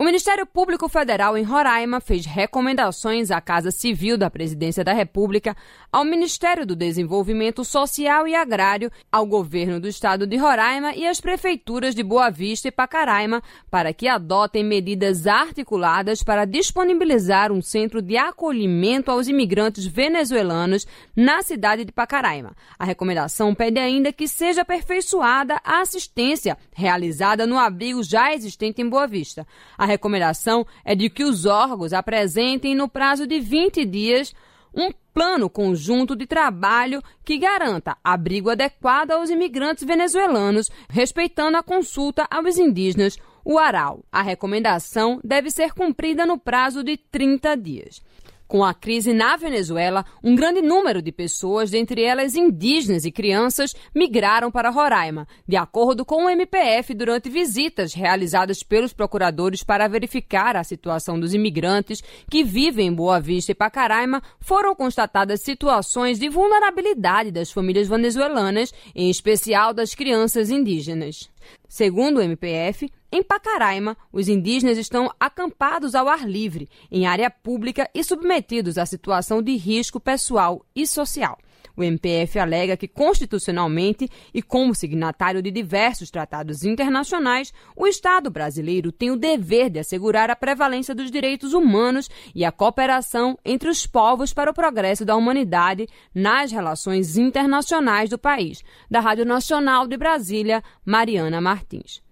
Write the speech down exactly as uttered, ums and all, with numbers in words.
O Ministério Público Federal em Roraima fez recomendações à Casa Civil da Presidência da República, ao Ministério do Desenvolvimento Social e Agrário, ao Governo do Estado de Roraima e às prefeituras de Boa Vista e Pacaraima para que adotem medidas articuladas para disponibilizar um centro de acolhimento aos imigrantes venezuelanos na cidade de Pacaraima. A recomendação pede ainda que seja aperfeiçoada a assistência realizada no abrigo já existente em Boa Vista. A recomendação é de que os órgãos apresentem no prazo de vinte dias um plano conjunto de trabalho que garanta abrigo adequado aos imigrantes venezuelanos, respeitando a consulta aos indígenas Uarau. A recomendação deve ser cumprida no prazo de trinta dias. Com a crise na Venezuela, um grande número de pessoas, dentre elas indígenas e crianças, migraram para Roraima, de acordo com o M P F, durante visitas realizadas pelos procuradores para verificar a situação dos imigrantes que vivem em Boa Vista e Pacaraima. Foram constatadas situações de vulnerabilidade das famílias venezuelanas, em especial das crianças indígenas. Segundo o M P F, em Pacaraima, os indígenas estão acampados ao ar livre, em área pública e submetidos à situação de risco pessoal e social. O M P F alega que, constitucionalmente e como signatário de diversos tratados internacionais, o Estado brasileiro tem o dever de assegurar a prevalência dos direitos humanos e a cooperação entre os povos para o progresso da humanidade nas relações internacionais do país. Da Rádio Nacional de Brasília, Mariana Martins.